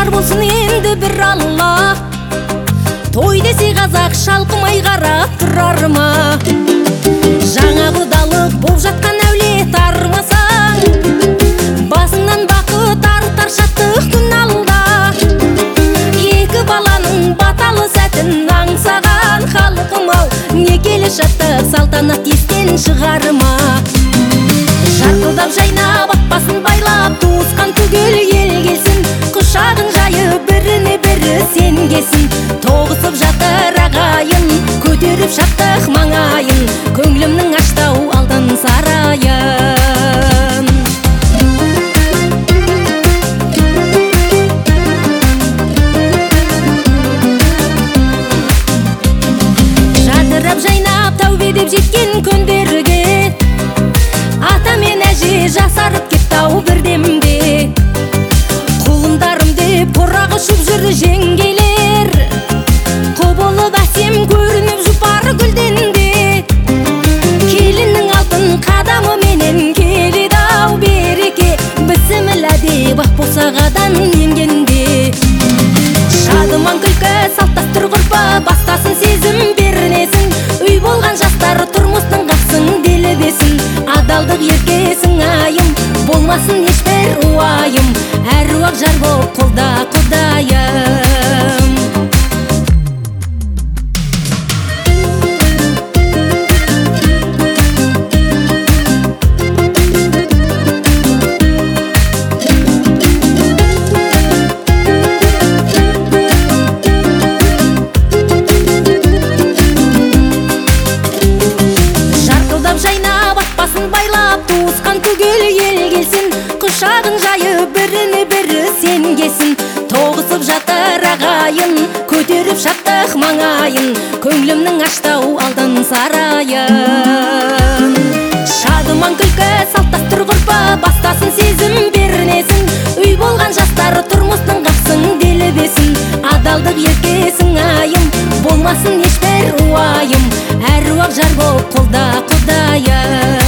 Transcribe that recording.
жар болсын енді бір Алла. Той десе қазақ шалқымай қарап тұрар ма? Жаңа құдалық болып жатқан әулет армасаң, басыңнан бақыт артар шаттық күн алда. Екі баланың баталы сәтін аңсаған халқым ау, некелі шаттық салтанат естен шығарма. Жарқылдап жайнап атпасын байлап, туысқан түгел ел келсін, құшағын жайып біріне бірі сенгесін. Тоғысып жатыр ағайын, көтеріп шаттық маңайын, көңілімнің аштау алтын сарайын. Жадырап жайнап тәубе деп жеткен күндерге, ата мен әже жасарып кеттау бірдемде. Құлындарым деп қора құшып жүр жеңгелер, құбылып әсем көрініп жұпар гүлденде. Келіннің алтын қадамы менен келеді ау береке, бісміллә деп ақ босағадан енгенде. Шадыман күлкі салт дәстүр ғұрпы бастасын, сезім бернесін. Үй болған жастар тұрмыстың қақсын делебесін. Адалдық еркесің айым, болмасын ешбір уайым, әруақ жар боп қолда құдайым. Туысқан түгел ел келсін, құшағын жайып біріне бірі сенгесін. Тоғысып жатыр ағайын, көтеріп шаттық маңайын, көңілімнің аштау алтын сарайын. Шадыман күлкі салт дәстүр ғұрпы бастасын, сезім бернесін. Үй болған жастар тұрмыстың қақсын делебесін. Адалдық еркесің айым, болмасын ешбір уайым, әруақ жар боп қолда құдайым.